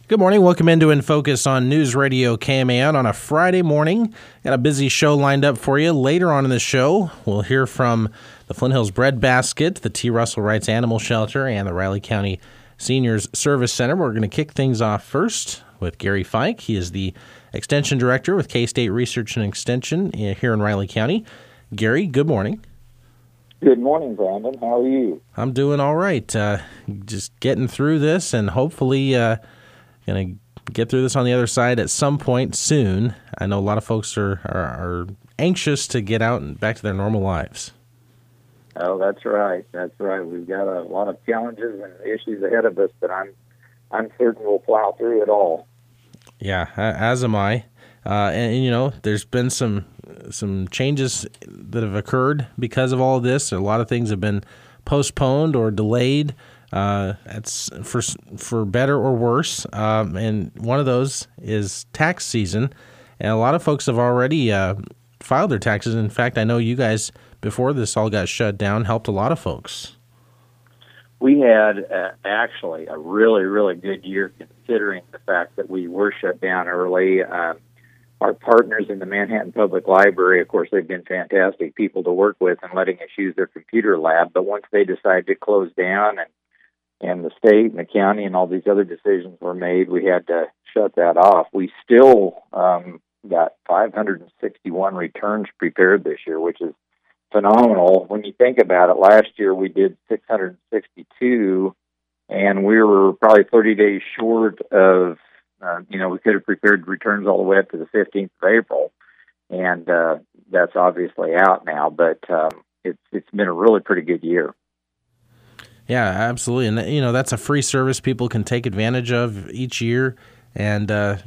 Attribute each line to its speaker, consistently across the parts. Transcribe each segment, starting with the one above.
Speaker 1: Good morning. Welcome into In Focus on News Radio KMAN on a Friday morning. Got a busy show lined up for you. Later on in the show, we'll hear from the Flint Hills Bread Basket, the T. Russell Wrights Animal Shelter, and the Riley County Seniors Service Center. We're going to kick things off first with Gary Fike. He is the Extension Director with K-State Research and Extension here in Riley County. Gary, good morning.
Speaker 2: Good morning, Brandon. How are you?
Speaker 1: I'm doing all right. Just getting through this and hopefully going to get through this on the other side at some point soon. I know a lot of folks are anxious to get out and back to their normal lives.
Speaker 2: Oh, that's right. That's right. We've got a lot of challenges and issues ahead of us, but I'm certain we'll plow through it all.
Speaker 1: Yeah, as am I. And you know, there's been some changes that have occurred because of all of this. A lot of things have been postponed or delayed. It's for better or worse. And one of those is tax season. And a lot of folks have already filed their taxes. In fact, I know you guys, before this all got shut down, helped a lot of folks.
Speaker 2: We had actually a really, really good year considering the fact that we were shut down early. Our partners in the Manhattan Public Library, of course, they've been fantastic people to work with and letting us use their computer lab. But once they decided to close down and the state and the county and all these other decisions were made, we had to shut that off. We still got 561 returns prepared this year, which is phenomenal. When you think about it, last year we did 662, and we were probably 30 days short of, we could have prepared returns all the way up to the 15th of April, and that's obviously out now, but it's been a really pretty good year.
Speaker 1: Yeah, absolutely. And, you know, that's a free service people can take advantage of each year. And as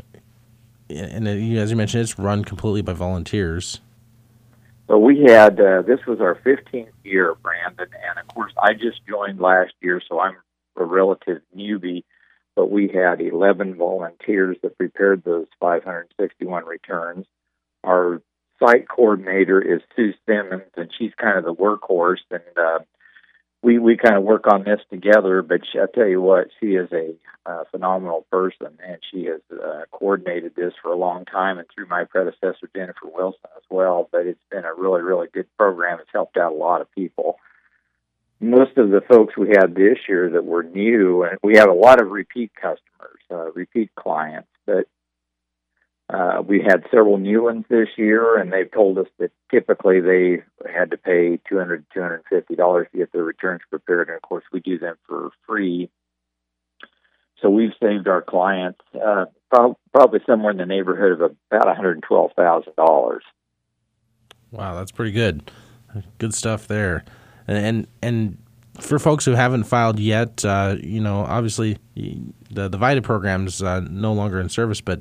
Speaker 1: you mentioned, it's run completely by volunteers.
Speaker 2: So we had, this was our 15th year, Brandon. And, of course, I just joined last year, so I'm a relative newbie. But we had 11 volunteers that prepared those 561 returns. Our site coordinator is Sue Simmons, and she's kind of the workhorse. And we kind of work on this together, but I tell you what, she is a phenomenal person, and she has coordinated this for a long time and through my predecessor, Jennifer Wilson, as well. But it's been a really, really good program. It's helped out a lot of people. Most of the folks we had this year that were new, and we have a lot of repeat customers, repeat clients, but we had several new ones this year, and they've told us that typically they had to pay $200 to $250 to get their returns prepared, and of course we do them for free. So we've saved our clients probably somewhere in the neighborhood of about $112,000.
Speaker 1: Wow, that's pretty good. Good stuff there. And for folks who haven't filed yet, obviously the VITA program's no longer in service, but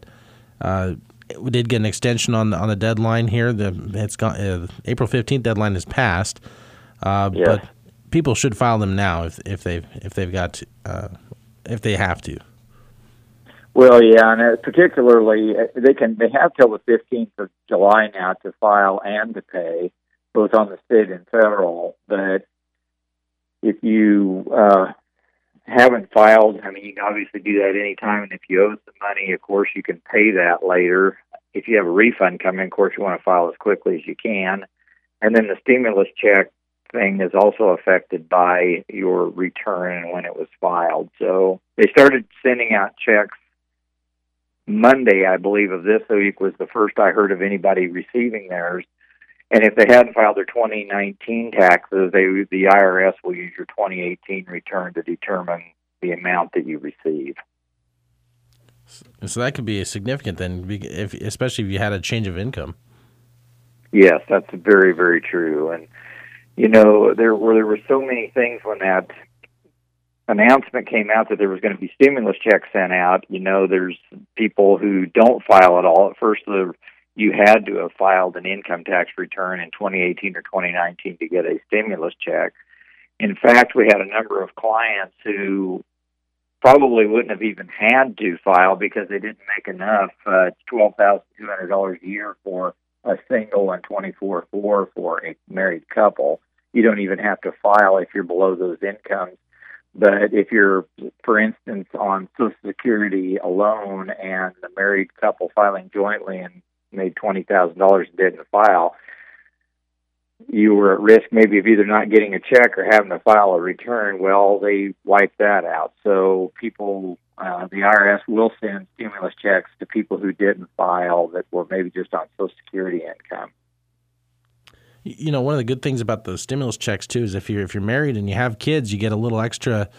Speaker 1: we did get an extension on the deadline here. It's gone. April 15th deadline has passed,
Speaker 2: Yes.
Speaker 1: But people should file them now if they've got if they have to.
Speaker 2: Well, yeah, and particularly they have till the 15th of July now to file and to pay, both on the state and federal. But if you haven't filed, I mean, you can obviously do that anytime, and if you owe some money, of course, you can pay that later. If you have a refund coming, of course, you want to file as quickly as you can. And then the stimulus check thing is also affected by your return and when it was filed. So they started sending out checks Monday, I believe, of this week was the first I heard of anybody receiving theirs. And if they hadn't filed their 2019 taxes, the IRS will use your 2018 return to determine the amount that you receive.
Speaker 1: So that could be significant then, especially if you had a change of income.
Speaker 2: Yes, that's very, very true. And, there were so many things when that announcement came out that there was going to be stimulus checks sent out. There's people who don't file at all. At first, you had to have filed an income tax return in 2018 or 2019 to get a stimulus check. In fact, we had a number of clients who probably wouldn't have even had to file because they didn't make enough. It's $12,200 a year for a single and $24,400 for a married couple. You don't even have to file if you're below those incomes. But if you're, for instance, on Social Security alone and a married couple filing jointly and made $20,000 and didn't file, you were at risk maybe of either not getting a check or having to file a return. Well, they wiped that out. So people, the IRS will send stimulus checks to people who didn't file that were maybe just on Social Security income.
Speaker 1: You know, one of the good things about the stimulus checks too is if you're married and you have kids, you get a little extra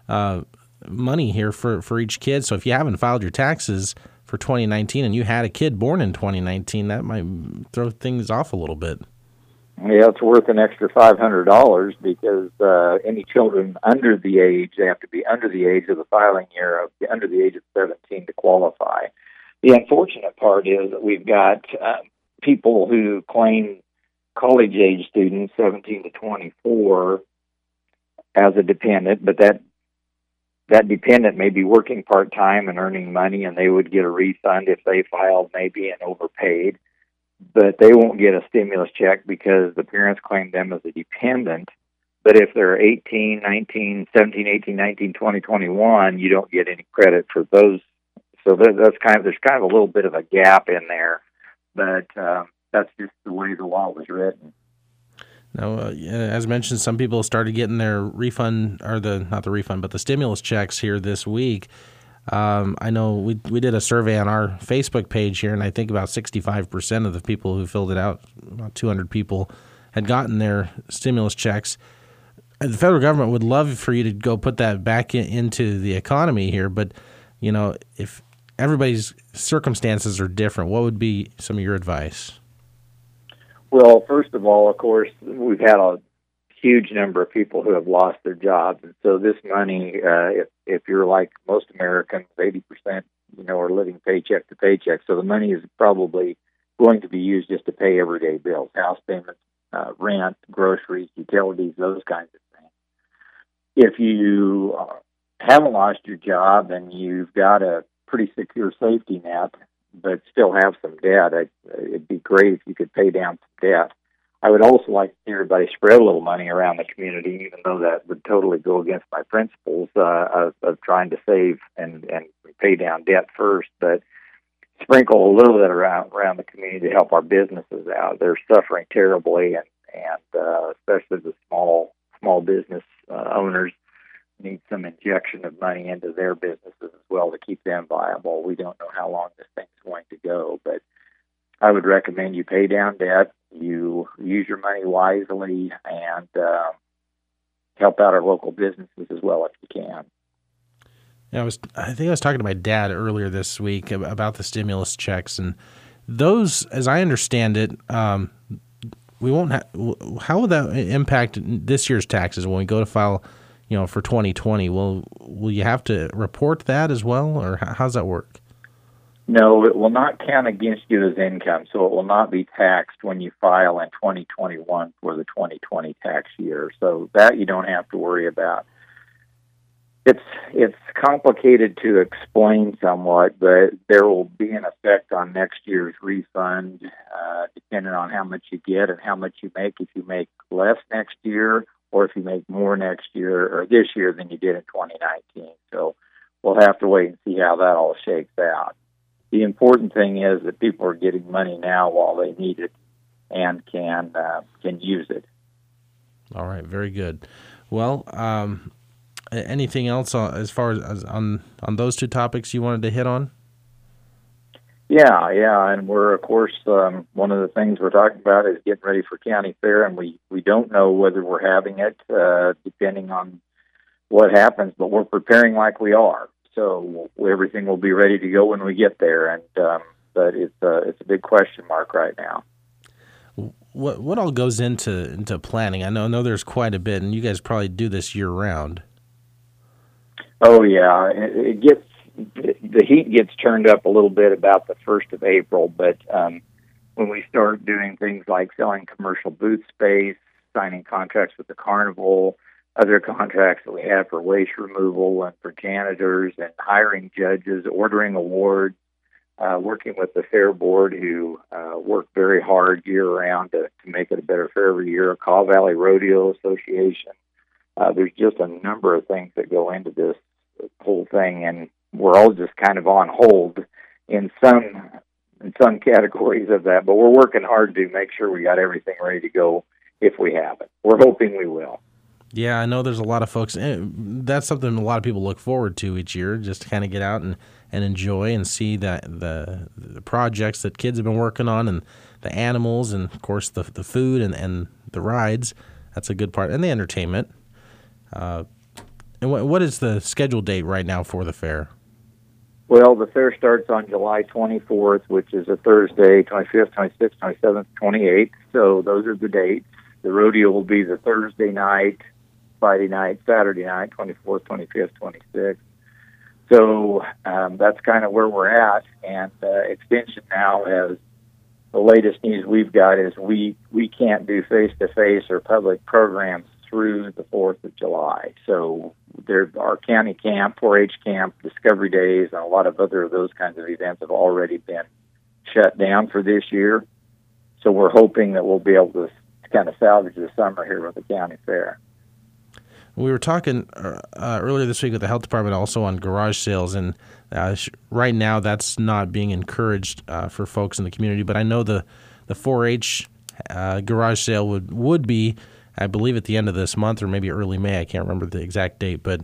Speaker 1: money here for each kid. So if you haven't filed your taxes for 2019 and you had a kid born in 2019, that might throw things off a little bit.
Speaker 2: Yeah, it's worth an extra $500 because any children under the age, they have to be under the age of the filing year, under the age of 17 to qualify. The unfortunate part is that we've got people who claim college-age students, 17 to 24, as a dependent, but that dependent may be working part-time and earning money, and they would get a refund if they filed maybe and overpaid, but they won't get a stimulus check because the parents claim them as a dependent. But if they're 18, 19, 17, 18, 19, 20, 21, you don't get any credit for those. So there's kind of a little bit of a gap in there, but that's just the way the law was written.
Speaker 1: Now, as mentioned, some people started getting their refund, or not the refund, but the stimulus checks here this week. I know we did a survey on our Facebook page here, and I think about 65% of the people who filled it out, about 200 people, had gotten their stimulus checks. The federal government would love for you to go put that back into the economy here, but you know, if everybody's circumstances are different, what would be some of your advice?
Speaker 2: Well, first of all, of course, we've had a huge number of people who have lost their jobs, and so this money, if you're like most Americans, 80%, are living paycheck to paycheck. So the money is probably going to be used just to pay everyday bills, house payments, rent, groceries, utilities, those kinds of things. If you haven't lost your job and you've got a pretty secure safety net, but still have some debt, it'd be great if you could pay down some debt. I would also like to see everybody spread a little money around the community, even though that would totally go against my principles of trying to save and pay down debt first, but sprinkle a little bit around the community to help our businesses out. They're suffering terribly, and especially the small business owners need some injection of money into their businesses as well to keep them viable. We don't know how long this thing's going to go, but I would recommend you pay down debt, you use your money wisely, and help out our local businesses as well if you can.
Speaker 1: Yeah, I think I was talking to my dad earlier this week about the stimulus checks, and those, as I understand it, we won't. How will that impact this year's taxes when we go to file? For 2020, will you have to report that as well, or how's that work?
Speaker 2: No, it will not count against you as income, so it will not be taxed when you file in 2021 for the 2020 tax year. So that you don't have to worry about. It's complicated to explain somewhat, but there will be an effect on next year's refund, depending on how much you get and how much you make. If you make less next year, or if you make more next year or this year than you did in 2019. So we'll have to wait and see how that all shakes out. The important thing is that people are getting money now while they need it and can use it. All
Speaker 1: right, very good. Well, anything else as far as on those two topics you wanted to hit on?
Speaker 2: Yeah, and we're, of course, one of the things we're talking about is getting ready for county fair, and we don't know whether we're having it, depending on what happens, but we're preparing like we are. So everything will be ready to go when we get there, and but it's a big question mark right now.
Speaker 1: What all goes into planning? I know there's quite a bit, and you guys probably do this year round.
Speaker 2: Oh yeah, the heat gets turned up a little bit about the 1st of April, but when we start doing things like selling commercial booth space, signing contracts with the carnival, other contracts that we have for waste removal and for janitors, and hiring judges, ordering awards, working with the fair board who work very hard year-round to make it a better fair every year, Kaw Valley Rodeo Association, There's just a number of things that go into this whole thing, and we're all just kind of on hold in some categories of that. But we're working hard to make sure we got everything ready to go if we haven't. We're hoping we will.
Speaker 1: Yeah, I know there's a lot of folks. That's something a lot of people look forward to each year, just to kind of get out and enjoy and see that the projects that kids have been working on, and the animals, and of course the food and the rides. That's a good part, and the entertainment. And what is the scheduled date right now for the fair?
Speaker 2: Well, the fair starts on July 24th, which is a Thursday, 25th, 26th, 27th, 28th. So those are the dates. The rodeo will be the Thursday night, Friday night, Saturday night, 24th, 25th, 26th. So that's kind of where we're at. And Extension now has, the latest news we've got is we can't do face-to-face or public programs through the 4th of July. So our county camp, 4-H camp, Discovery Days, and a lot of other of those kinds of events have already been shut down for this year. So we're hoping that we'll be able to kind of salvage the summer here with the county fair.
Speaker 1: We were talking earlier this week with the health department also on garage sales, and right now that's not being encouraged for folks in the community. But I know the 4-H garage sale would be, I believe, at the end of this month or maybe early May. I can't remember the exact date. But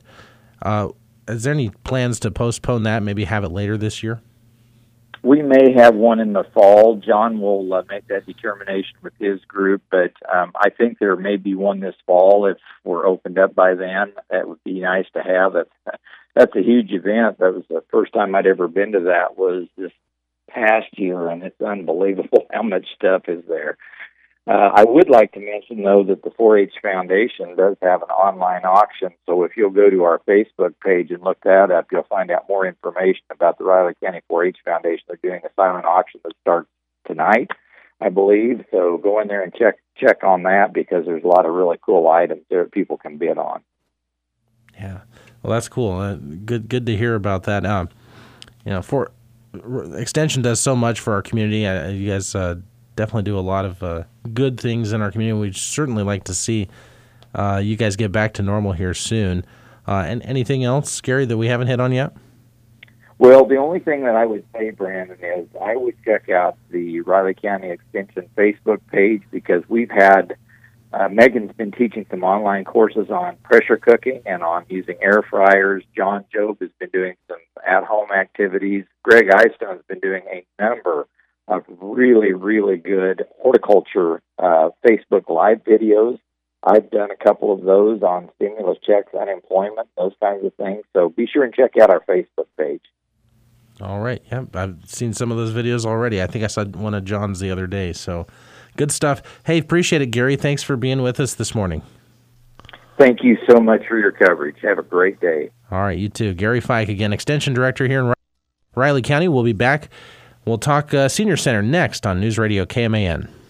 Speaker 1: is there any plans to postpone that, maybe have it later this year?
Speaker 2: We may have one in the fall. John will make that determination with his group, but I think there may be one this fall if we're opened up by then. That would be nice to have. That's a huge event. That was the first time I'd ever been to that, was this past year, and it's unbelievable how much stuff is there. I would like to mention, though, that the 4-H Foundation does have an online auction. So if you'll go to our Facebook page and look that up, you'll find out more information about the Riley County 4-H Foundation. They're doing a silent auction that starts tonight, I believe. So go in there and check on that, because there's a lot of really cool items there that people can bid on.
Speaker 1: Yeah, well, that's cool. Good to hear about that. For Extension does so much for our community. You guys definitely do a lot of good things in our community. We'd certainly like to see you guys get back to normal here soon. And anything else, Gary, that we haven't hit on yet?
Speaker 2: Well, the only thing that I would say, Brandon, is I would check out the Riley County Extension Facebook page, because we've had Megan's been teaching some online courses on pressure cooking and on using air fryers. John Job has been doing some at-home activities. Greg Eystone has been doing a number of really, really good horticulture Facebook Live videos. I've done a couple of those on stimulus checks, unemployment, those kinds of things. So be sure and check out our Facebook page.
Speaker 1: All right. Yeah, I've seen some of those videos already. I think I saw one of John's the other day. So good stuff. Hey, appreciate it, Gary. Thanks for being with us this morning.
Speaker 2: Thank you so much for your coverage. Have a great day.
Speaker 1: All right, you too. Gary Fike again, Extension Director here in Riley County. We'll be back. We'll talk Senior Center next on News Radio KMAN.